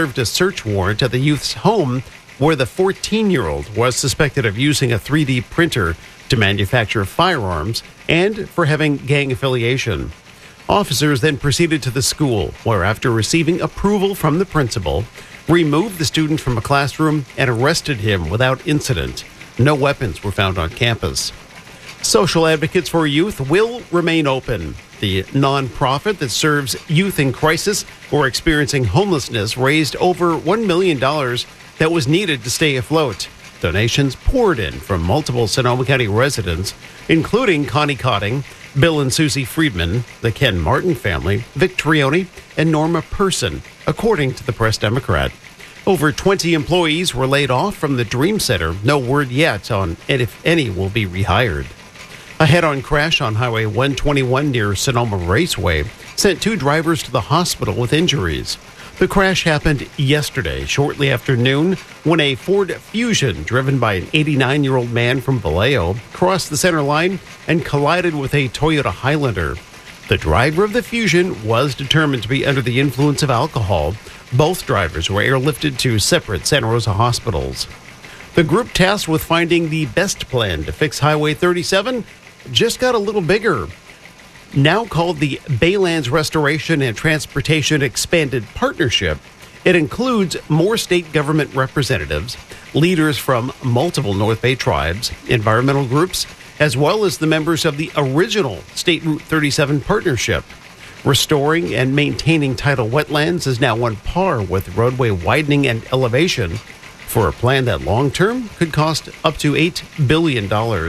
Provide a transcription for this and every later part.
served a search warrant at the youth's home where the 14-year-old was suspected of using a 3D printer to manufacture firearms and for having gang affiliation. Officers then proceeded to the school, where after receiving approval from the principal, removed the student from a classroom and arrested him without incident. No weapons were found on campus. Social Advocates for Youth will remain open. The nonprofit that serves youth in crisis or experiencing homelessness raised over $1 million that was needed to stay afloat. Donations poured in from multiple Sonoma County residents, including Connie Cotting, Bill and Susie Friedman, the Ken Martin family, Vic Trioni, and Norma Person, according to the Press-Democrat. Over 20 employees were laid off from the Dream Center. No word yet on if any will be rehired. A head-on crash on Highway 121 near Sonoma Raceway sent 2 drivers to the hospital with injuries. The crash happened yesterday, shortly after noon, when a Ford Fusion driven by an 89-year-old man from Vallejo crossed the center line and collided with a Toyota Highlander. The driver of the Fusion was determined to be under the influence of alcohol. Both drivers were airlifted to separate Santa Rosa hospitals. The group tasked with finding the best plan to fix Highway 37 just got a little bigger. Now called the Baylands Restoration and Transportation Expanded Partnership, it includes more state government representatives, leaders from multiple North Bay tribes, environmental groups, as well as the members of the original State Route 37 partnership. Restoring and maintaining tidal wetlands is now on par with roadway widening and elevation for a plan that long-term could cost up to $8 billion.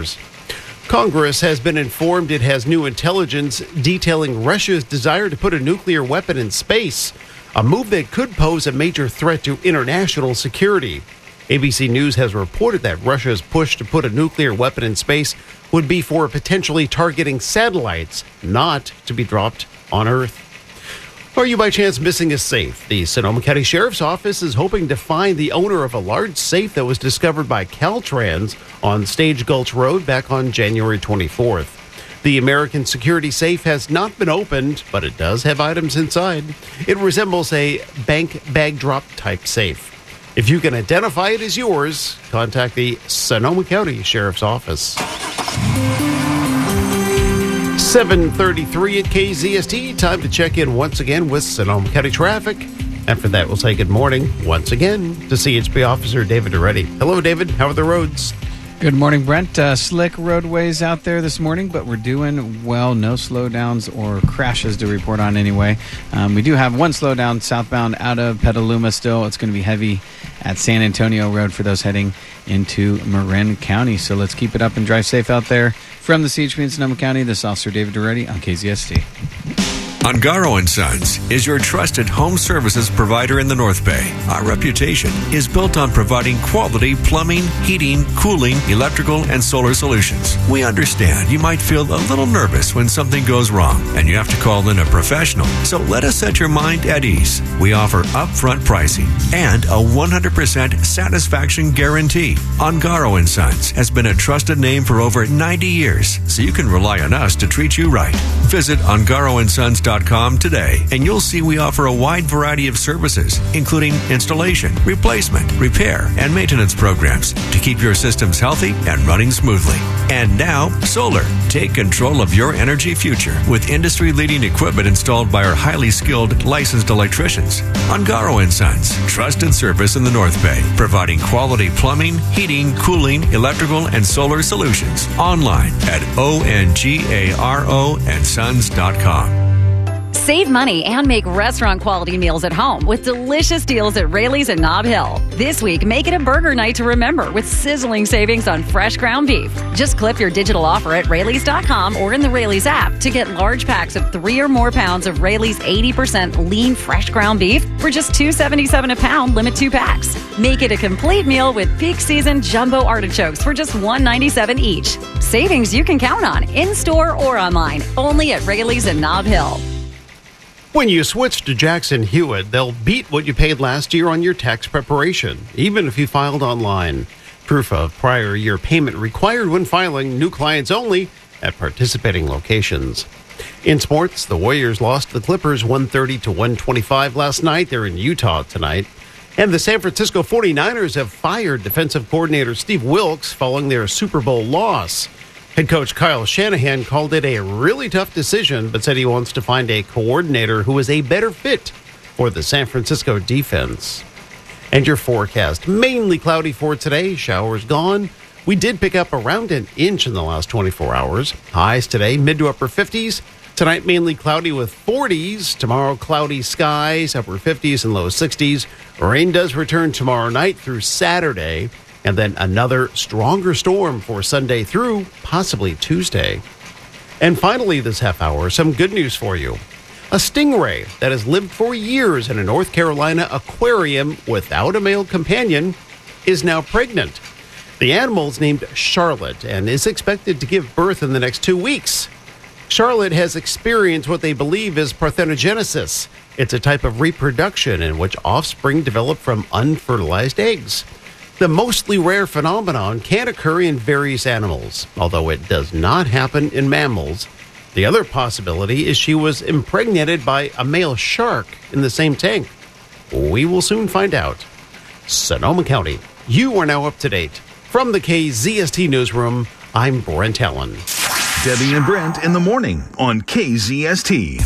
Congress has been informed it has new intelligence detailing Russia's desire to put a nuclear weapon in space, a move that could pose a major threat to international security. ABC News has reported that Russia's push to put a nuclear weapon in space would be for potentially targeting satellites, not to be dropped on Earth. Are you by chance missing a safe? The Sonoma County Sheriff's Office is hoping to find the owner of a large safe that was discovered by Caltrans on Stage Gulch Road back on January 24th. The American Security safe has not been opened, but it does have items inside. It resembles a bank bag drop type safe. If you can identify it as yours, contact the Sonoma County Sheriff's Office. 7:33 at KZST. Time to check in once again with Sonoma County traffic. After that, we'll say good morning once again to CHP Officer David Duretti. Hello, David. How are the roads? Good morning, Brent. Slick roadways out there this morning, but we're doing well. No slowdowns or crashes to report on anyway. We do have one slowdown southbound out of Petaluma still. It's going to be heavy at San Antonio Road for those heading into Marin County. So let's keep it up and drive safe out there. From the CHP in Sonoma County, this is Officer David Duretti on KZST. Ungaro & Sons is your trusted home services provider in the North Bay. Our reputation is built on providing quality plumbing, heating, cooling, electrical, and solar solutions. We understand you might feel a little nervous when something goes wrong and you have to call in a professional. So let us set your mind at ease. We offer upfront pricing and a 100% satisfaction guarantee. Ungaro & Sons has been a trusted name for over 90 years, so you can rely on us to treat you right. Visit ungarosons.com today, and you'll see we offer a wide variety of services, including installation, replacement, repair, and maintenance programs to keep your systems healthy and running smoothly. And now, solar. Take control of your energy future with industry-leading equipment installed by our highly skilled, licensed electricians. Ungaro & Sons, trusted service in the North Bay, providing quality plumbing, heating, cooling, electrical, and solar solutions. Online at ongaroandsons.com. Save money and make restaurant-quality meals at home with delicious deals at Raley's and Nob Hill. This week, make it a burger night to remember with sizzling savings on fresh ground beef. Just clip your digital offer at Raley's.com or in the Raley's app to get large packs of 3 or more pounds of Raley's 80% lean fresh ground beef for just $2.77 a pound, limit 2 packs. Make it a complete meal with peak season jumbo artichokes for just $1.97 each. Savings you can count on in-store or online, only at Raley's and Nob Hill. When you switch to Jackson Hewitt, they'll beat what you paid last year on your tax preparation, even if you filed online. Proof of prior year payment required when filing, new clients only at participating locations. In sports, the Warriors lost to the Clippers 130-125 last night. They're in Utah tonight. And the San Francisco 49ers have fired defensive coordinator Steve Wilks following their Super Bowl loss. Head coach Kyle Shanahan called it a really tough decision, but said he wants to find a coordinator who is a better fit for the San Francisco defense. And your forecast, mainly cloudy for today, showers gone. We did pick up around an inch in the last 24 hours. Highs today, mid to upper 50s. Tonight, mainly cloudy with 40s. Tomorrow, cloudy skies, upper 50s and low 60s. Rain does return tomorrow night through Saturday. And then another stronger storm for Sunday through possibly Tuesday. And finally, this half hour, some good news for you. A stingray that has lived for years in a North Carolina aquarium without a male companion is now pregnant. The animal is named Charlotte and is expected to give birth in the next 2 weeks. Charlotte has experienced what they believe is parthenogenesis. It's a type of reproduction in which offspring develop from unfertilized eggs. The mostly rare phenomenon can occur in various animals, although it does not happen in mammals. The other possibility is she was impregnated by a male shark in the same tank. We will soon find out. Sonoma County, you are now up to date. From the KZST Newsroom, I'm Brent Allen. Debbie and Brent in the morning on KZST.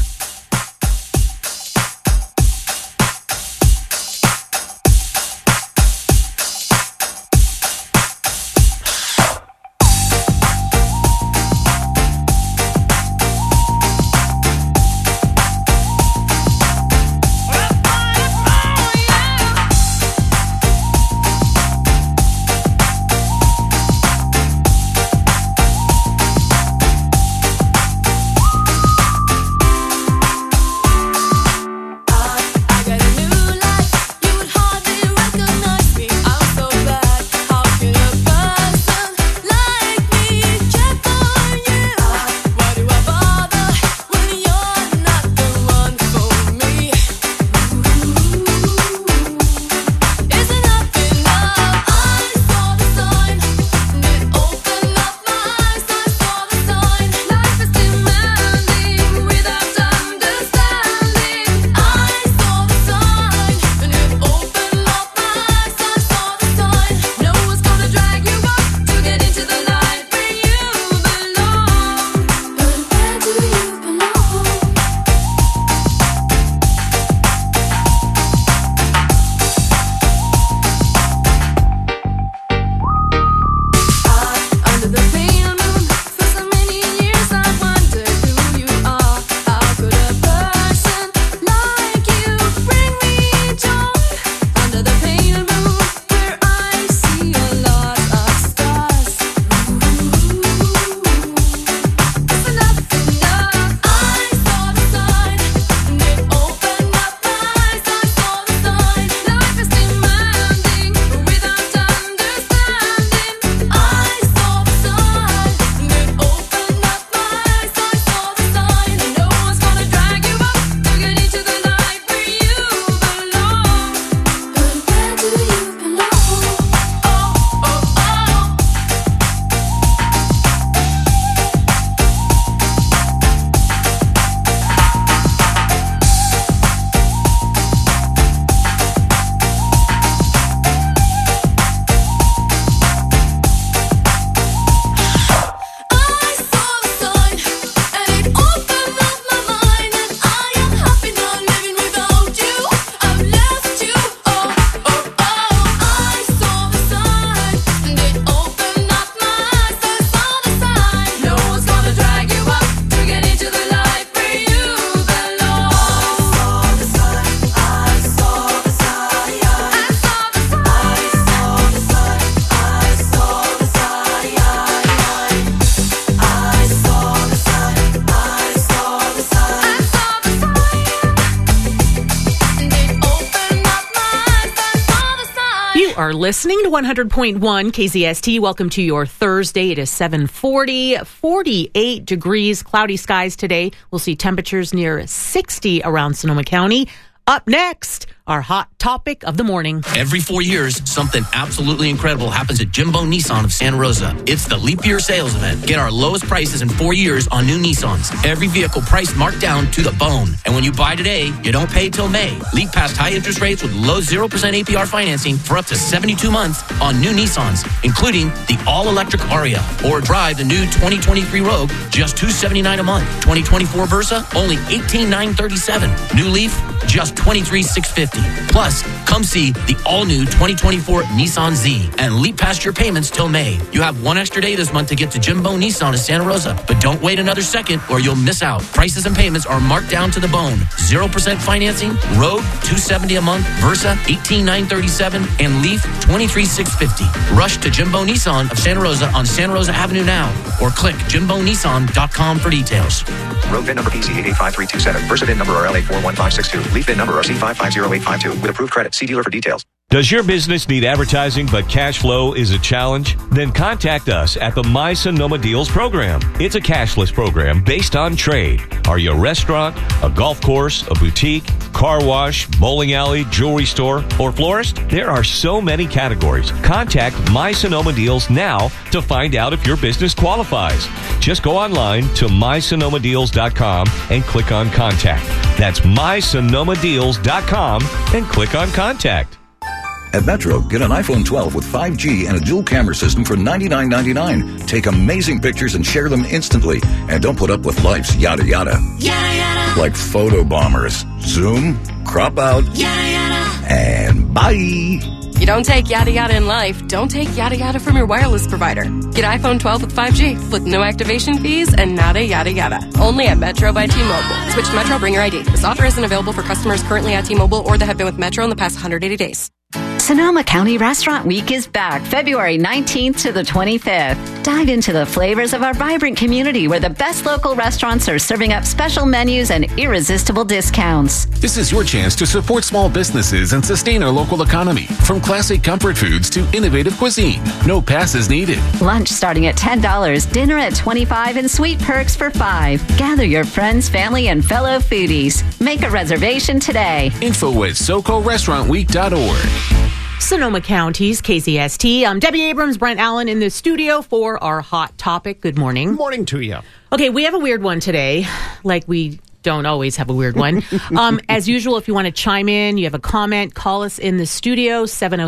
are listening to 100.1 KZST. Welcome to your Thursday. It is 7:40, 48 degrees, cloudy skies today. We'll see temperatures near 60 around Sonoma County. Up next, our hot topic of the morning. Every 4 years, something absolutely incredible happens at Jimbo Nissan of Santa Rosa. It's the Leap Year Sales Event. Get our lowest prices in 4 years on new Nissans. Every vehicle price marked down to the bone. And when you buy today, you don't pay till May. Leap past high interest rates with low 0% APR financing for up to 72 months on new Nissans, including the all-electric Aria. Or drive the new 2023 Rogue, just $279 a month. 2024 Versa, only $18,937. New Leaf, just $23,650. Plus, come see the all-new 2024 Nissan Z and leap past your payments till May. You have one extra day this month to get to Jimbo Nissan of Santa Rosa, but don't wait another second or you'll miss out. Prices and payments are marked down to the bone. 0% financing, Rogue, $270 a month, Versa, $18,937, and Leaf, $23,650. Rush to Jimbo Nissan of Santa Rosa on Santa Rosa Avenue now, or click jimbonissan.com for details. Rogue VIN number PC885327. Versa VIN number RLA41562. Leaf VIN number RC550852. With approved credit. See dealer for details. Does your business need advertising but cash flow is a challenge? Then contact us at the My Sonoma Deals program. It's a cashless program based on trade. Are you a restaurant, a golf course, a boutique, car wash, bowling alley, jewelry store, or florist? There are so many categories. Contact My Sonoma Deals now to find out if your business qualifies. Just go online to mysonomadeals.com and click on Contact. That's mysonomadeals.com and click on Contact. At Metro, get an iPhone 12 with 5G and a dual camera system for $99.99. Take amazing pictures and share them instantly. And don't put up with life's yada yada. Yada yada. Like photo bombers. Zoom, crop out, yada yada. And bye. You don't take yada yada in life. Don't take yada yada from your wireless provider. Get iPhone 12 with 5G with no activation fees and nada yada yada. Only at Metro by T-Mobile. Switch to Metro, bring your ID. This offer isn't available for customers currently at T-Mobile or that have been with Metro in the past 180 days. Sonoma County Restaurant Week is back February 19th to the 25th. Dive into the flavors of our vibrant community where the best local restaurants are serving up special menus and irresistible discounts. This is your chance to support small businesses and sustain our local economy. From classic comfort foods to innovative cuisine. No passes needed. Lunch starting at $10, dinner at $25, and sweet perks for $5. Gather your friends, family, and fellow foodies. Make a reservation today. Info at SoCoRestaurantWeek.org. Sonoma County's KZST. I'm Debbie Abrams, Brent Allen in the studio for our hot topic. Good morning. Good morning to you. Okay, we have a weird one today. Like we don't always have a weird one. As usual, if you want to chime in, you have a comment, call us in the studio,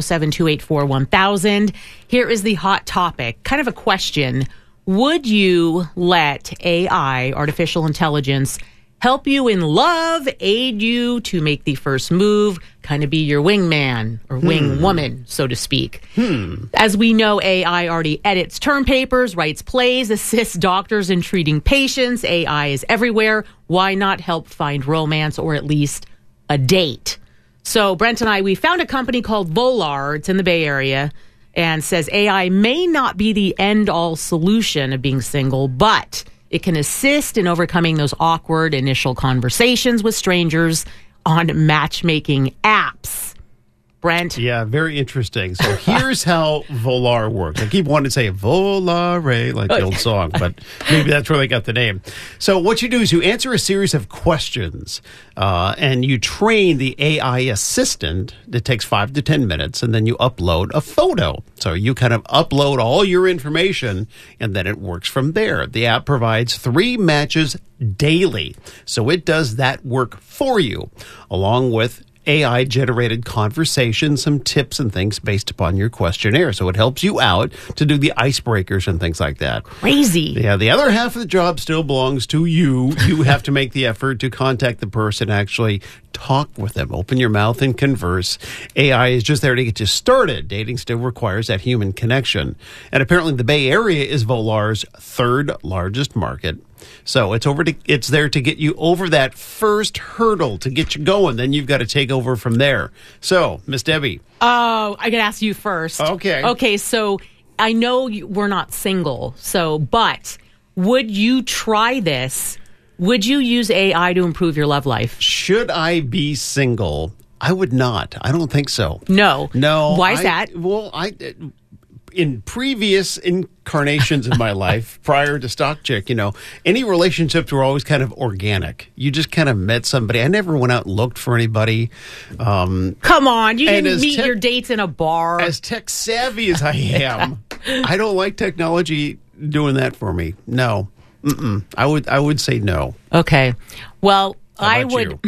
707-284-1000. Here is the hot topic. Kind of a question. Would you let AI, artificial intelligence, help you in love, aid you to make the first move, kind of be your wingman or wing woman, so to speak? As we know, AI already edits term papers, writes plays, assists doctors in treating patients. AI is everywhere. Why not help find romance or at least a date? So Brent and I, we found a company called Volar. It's in the Bay Area and says AI may not be the end-all solution of being single, but it can assist in overcoming those awkward initial conversations with strangers on matchmaking apps. Brent? Yeah, very interesting. So here's how Volar works. I keep wanting to say Volare, like the old song, but maybe that's where they got the name. So what you do is you answer a series of questions, and you train the AI assistant. It takes 5 to 10 minutes, and then you upload a photo. So you kind of upload all your information, and then it works from there. The app provides 3 matches daily. So it does that work for you, along with AI-generated conversation, some tips and things based upon your questionnaire. So it helps you out to do the icebreakers and things like that. Crazy. Yeah, the other half of the job still belongs to you. You have to make the effort to contact the person, actually talk with them, open your mouth and converse. AI is just there to get you started. Dating still requires that human connection. And apparently the Bay Area is Volar's 3rd largest market. So it's there to get you over that first hurdle to get you going. Then you've got to take over from there. So, Miss Debbie. Oh, I got to ask you first. Okay. Okay, so I know we're not single, but would you try this? Would you use AI to improve your love life? Should I be single? I would not. I don't think so. No. Why is that? Well, in previous incarnations of my life, prior to Stock Chick, any relationships were always kind of organic. You just kind of met somebody. I never went out and looked for anybody. Come on, you didn't meet your dates in a bar. As tech savvy as I am, I don't like technology doing that for me. No. I would say no. Okay. Well, I would,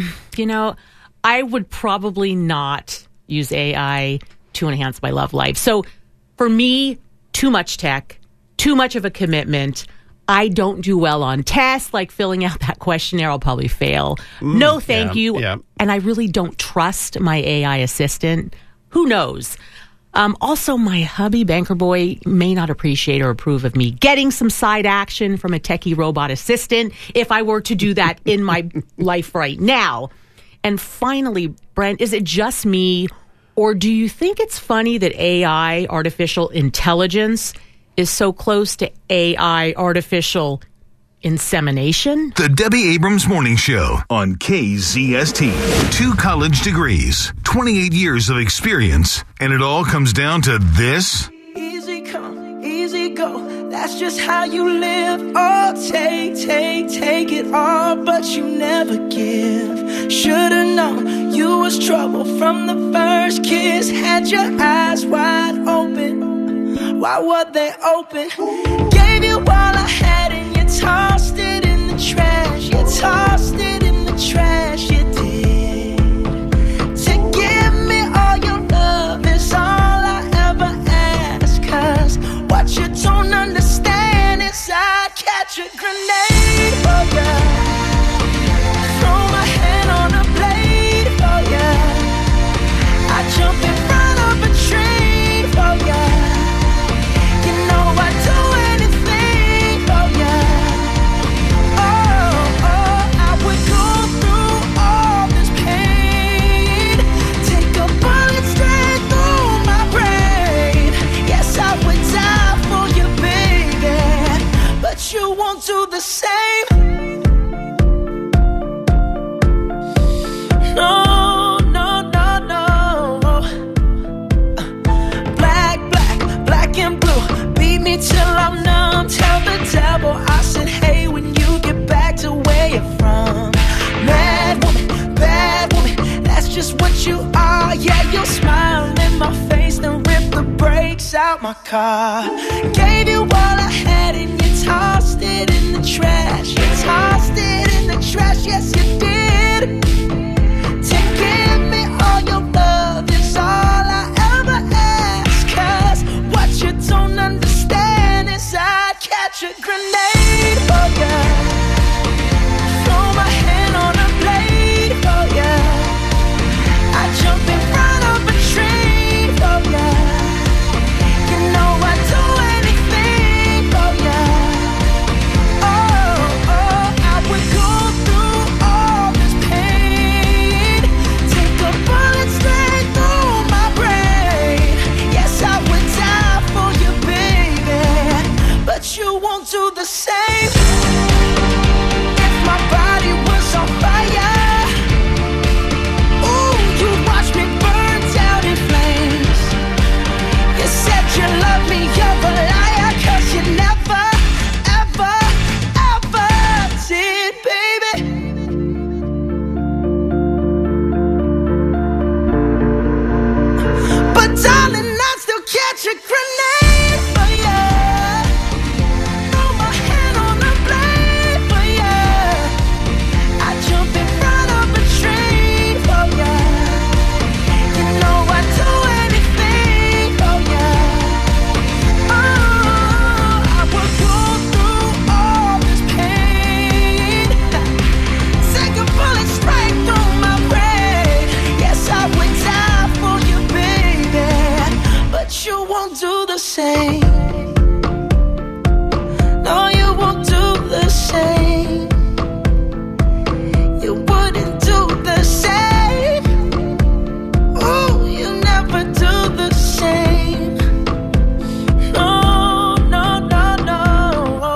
I would probably not use AI to enhance my love life. So for me, too much tech, too much of a commitment. I don't do well on tests, like filling out that questionnaire. I'll probably fail. No, thank you. Yeah. And I really don't trust my AI assistant. Who knows? Also, my hubby, Banker Boy, may not appreciate or approve of me getting some side action from a techie robot assistant if I were to do that in my life right now. And finally, Brent, is it just me, or do you think it's funny that AI, artificial intelligence, is so close to AI, artificial insemination? The Debbie Abrams Morning Show on KZST. 2 college degrees, 28 years of experience, and it all comes down to this. Easy come, easy go. That's just how you live. Oh, take it all, but you never give. Should've known you was trouble from the first kiss. Had your eyes wide open. Why were they open? Gave you all I had and you tossed it in the trash. You tossed it in the trash, you did. To give me all your love is all I ever ask. 'Cause what you don't understand is I'd catch a grenade for ya. Throw my hand on a blade for ya. I jump in front of a train for ya. You know I'd do anything for ya. Oh, I would go through all this pain. Take a bullet straight through my brain. Yes, I would die for you, baby, but you won't do the same. No, no, no, no. Black and blue. Beat me till I'm numb. Tell the devil I said, hey, when you get back to where you're from. Mad woman, bad woman, that's just what you are. Yeah, you'll smile in my face, then rip the brakes out my car. Gave you all I had and you tossed it in the trash. You tossed it in the trash, yes you did. To give me all your love is all I ever ask. 'Cause what you don't understand is I'd catch a grenade for ya. Throw my hand on a blade for ya. I jump in front of a train for ya. You know I'd do anything for ya. Oh, I would go through all this pain. Take a bullet straight through my brain. Yes, I would die for you, baby, but you won't do the same. If my body was on fire, ooh, you'd watch me burn down in flames. You said you love me, you're a liar, 'cause you never, ever, ever did, baby. But darling, I'd still catch a grenade for ya. Throw my hand on a blade for ya. I jump in front of a train for ya. You know I'd do anything for ya. Oh, I would go through all this pain. Take a bullet straight through my brain. Yes, I would die for you, baby, but you won't do the same. No, you won't do the same. You wouldn't do the same. Ooh, you never do the same. No, no, no, no.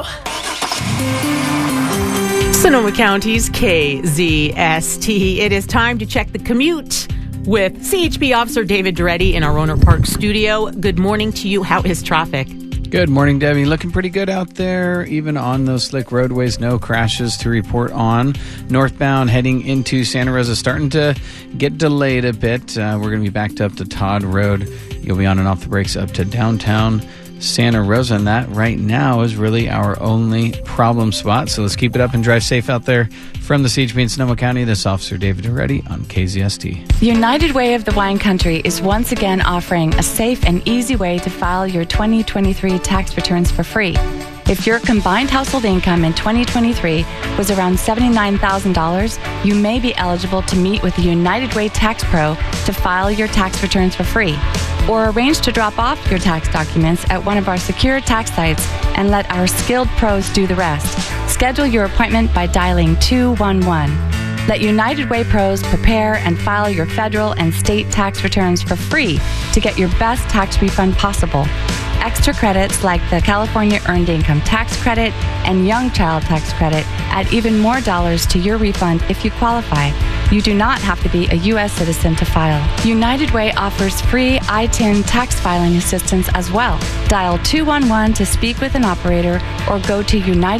Sonoma County's KZST. It is time to check the commute with CHP Officer David Duretti in our Roanoke Park studio. Good morning to you. How is traffic? Good morning, Debbie. Looking pretty good out there, even on those slick roadways. No crashes to report on. Northbound heading into Santa Rosa starting to get delayed a bit. We're going to be backed up to Todd Road. You'll be on and off the brakes up to downtown Santa Rosa, and that right now is really our only problem spot. So let's keep it up and drive safe out there. From the CHP in Sonoma County, this is Officer David Duretti on KZST. United Way of the Wine Country is once again offering a safe and easy way to file your 2023 tax returns for free. If your combined household income in 2023 was around $79,000, you may be eligible to meet with the United Way Tax Pro to file your tax returns for free, or arrange to drop off your tax documents at one of our secure tax sites and let our skilled pros do the rest. Schedule your appointment by dialing 211. Let United Way pros prepare and file your federal and state tax returns for free to get your best tax refund possible. Extra credits like the California Earned Income Tax Credit and Young Child Tax Credit add even more dollars to your refund if you qualify. You do not have to be a U.S. citizen to file. United Way offers free ITIN tax filing assistance as well. Dial 211 to speak with an operator or go to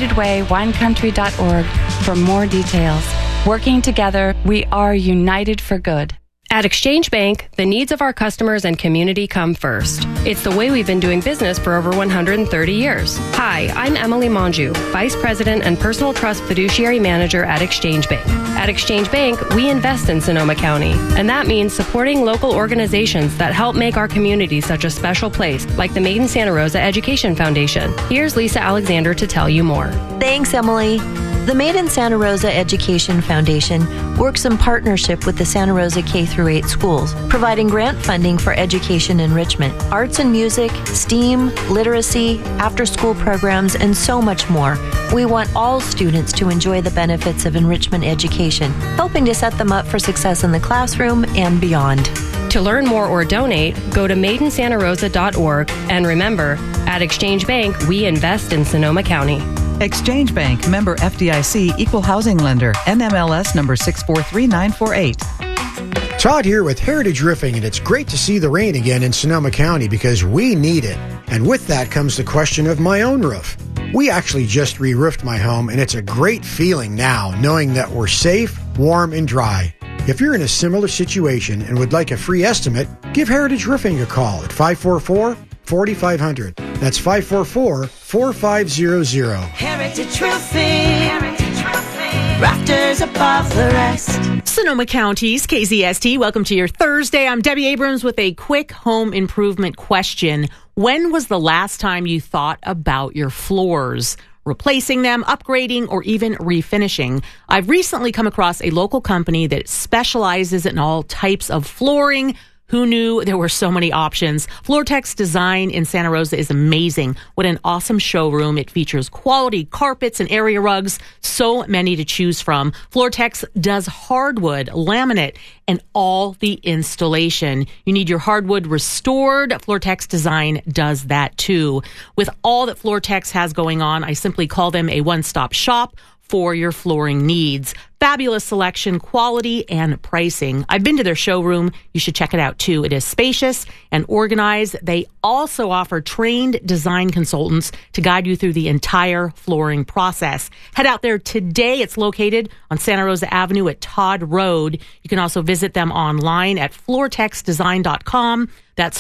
unitedwaywinecountry.org for more details. Working together, we are united for good. At Exchange Bank, the needs of our customers and community come first. It's the way we've been doing business for over 130 years. Hi, I'm Emily Monju, Vice President and Personal Trust Fiduciary Manager at Exchange Bank. At Exchange Bank, we invest in Sonoma County, and that means supporting local organizations that help make our community such a special place, like the Made in Santa Rosa Education Foundation. Here's Lisa Alexander to tell you more. Thanks, Emily. The Made in Santa Rosa Education Foundation works in partnership with the Santa Rosa K-8 schools, providing grant funding for education enrichment, arts and music, STEAM, literacy, after-school programs, and so much more. We want all students to enjoy the benefits of enrichment education, helping to set them up for success in the classroom and beyond. To learn more or donate, go to madeinsantarosa.org, and remember, at Exchange Bank, we invest in Sonoma County. Exchange Bank, member FDIC, equal housing lender, NMLS number 643948. Todd here with Heritage Roofing, and it's great to see the rain again in Sonoma County because we need it. And with that comes the question of my own roof. We actually just re-roofed my home, and it's a great feeling now knowing that we're safe, warm, and dry. If you're in a similar situation and would like a free estimate, give Heritage Roofing a call at 544-4500. That's 544-4500. Heritage Roofing. Rafters above the rest. Sonoma County's KZST. Welcome to your Thursday. I'm Debbie Abrams with a quick home improvement question. When was the last time you thought about your floors? Replacing them, upgrading, or even refinishing? I've recently come across a local company that specializes in all types of flooring. Who knew there were so many options? Floortex Design in Santa Rosa is amazing. What an awesome showroom. It features quality carpets and area rugs, so many to choose from. Floortex does hardwood, laminate, and all the installation. You need your hardwood restored. Floortex Design does that too. With all that Floortex has going on, I simply call them a one-stop shop for your flooring needs. Fabulous selection, quality, and pricing. I've been to their showroom. You should check it out too. It is spacious and organized. They also offer trained design consultants to guide you through the entire flooring process. Head out there today. It's located on Santa Rosa Avenue at Todd Road. You can also visit them online at floortexdesign.com. That's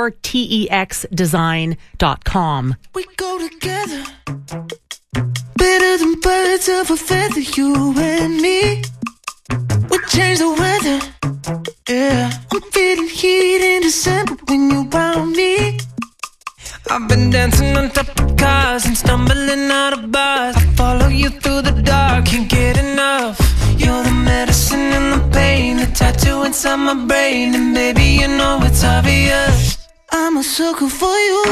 floortexdesign.com. We go together. Better than birds of a feather, you and me. We change the weather, yeah. I'm feeling heat in December when you found me. I've been dancing on top of cars and stumbling out of bars. I follow you through the dark, can't get enough. You're the medicine and the pain, the tattoo inside my brain. And baby, you know it's obvious, I'm a sucker for you.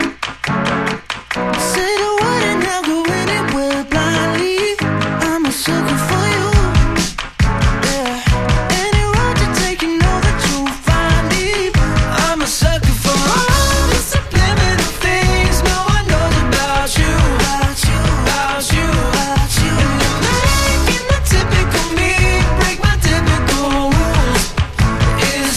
Say the word and I'll go anywhere blindly. I'm a sucker for you. Yeah. Any road you take, you know that you'll find me. I'm a sucker for all the subliminal things no one knows about you. About you, about you, about you. And you're making the typical me break my typical rules. Is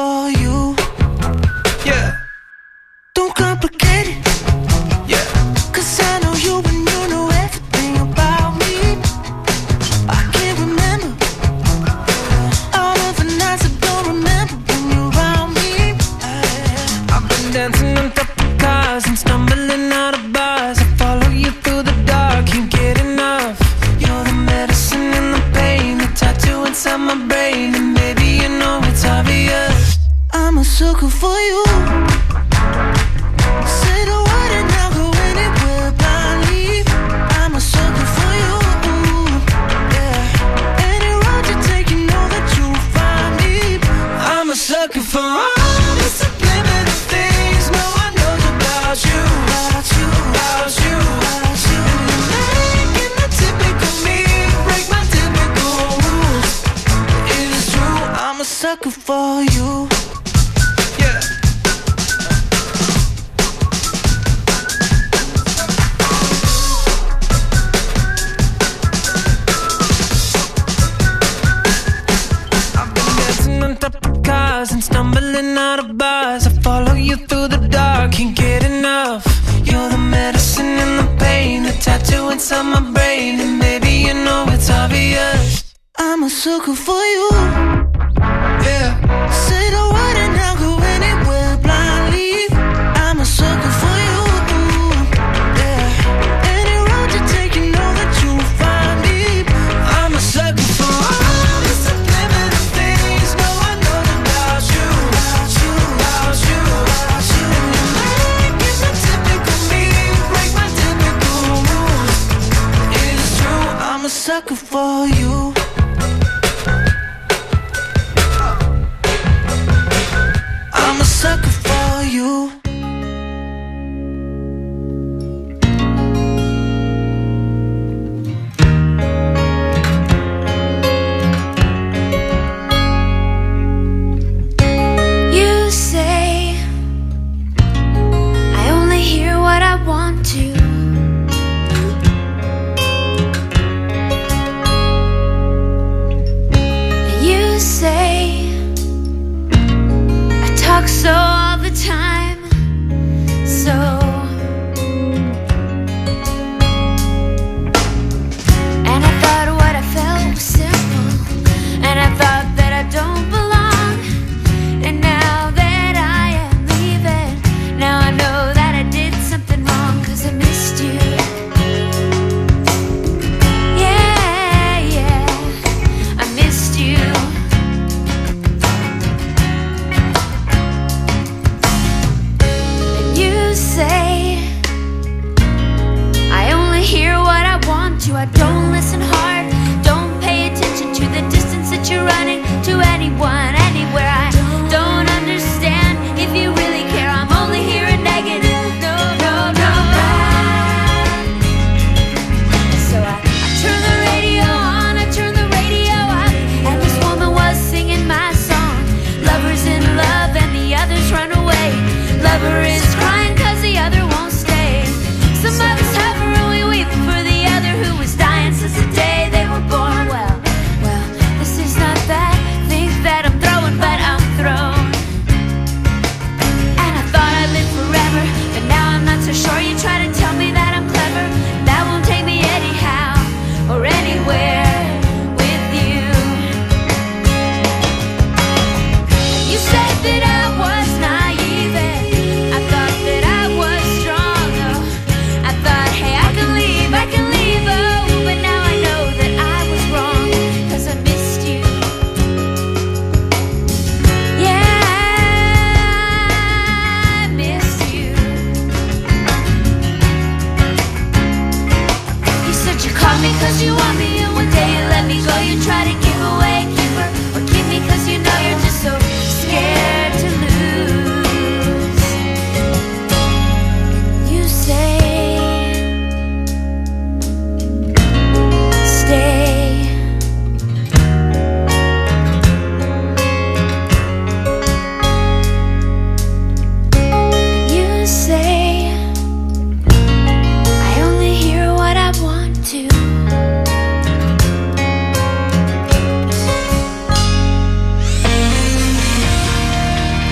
for you. Yeah. Don't complicate it. Yeah. 'Cause I know you and you know everything about me. I can't remember all of the nights I don't remember when you're around me. I've been dancing on top of cars and stumbling out of bars. I follow you through the dark, can't get enough. You're the medicine and the pain, the tattoo inside my brain, and baby you know it's obvious. I'm a sucker for you. Say the word and I'll go anywhere blindly. I'm a sucker for you. Yeah. Any road you take, you know that you'll find me. I'm a sucker for all the subliminal things no one knows about you. About you, about you, about you. Making the typical me break my typical rules. It is true, I'm a sucker for you. Yeah. I've been dancing on top of cars and stumbling out of bars. I follow you through the dark, can't get enough. You're the medicine and the pain, the tattoo inside my brain, and baby you know it's obvious. I'm a sucker for you. Yeah. Say the word and I'll go anywhere blindly. I'm a sucker for you. Yeah. Any road you take, you know that you'll find me. I'm a sucker for all the subliminal things no one knows about you. About you, about you, about you. Making the typical me break my typical rules. It is true, I'm a sucker for you. I'm a sucker for you. You say I only hear what I want to. And you say I talk so all the time, so and I thought what I felt was simple, and I thought that I don't belong. And now that I am leaving, now I know that I did something wrong, 'cause I missed you. Yeah, yeah, I missed you.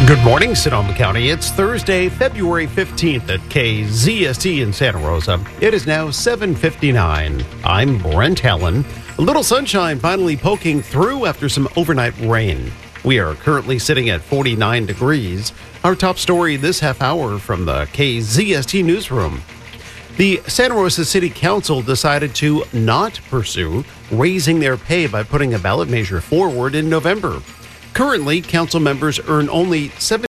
Good morning, Sonoma County. It's Thursday, February 15th at KZST in Santa Rosa. It is now 7:59. I'm Brent Helen. A little sunshine finally poking through after some overnight rain. We are currently sitting at 49 degrees. Our top story this half hour from the KZST newsroom. The Santa Rosa City Council decided to not pursue raising their pay by putting a ballot measure forward in November. Currently, council members earn only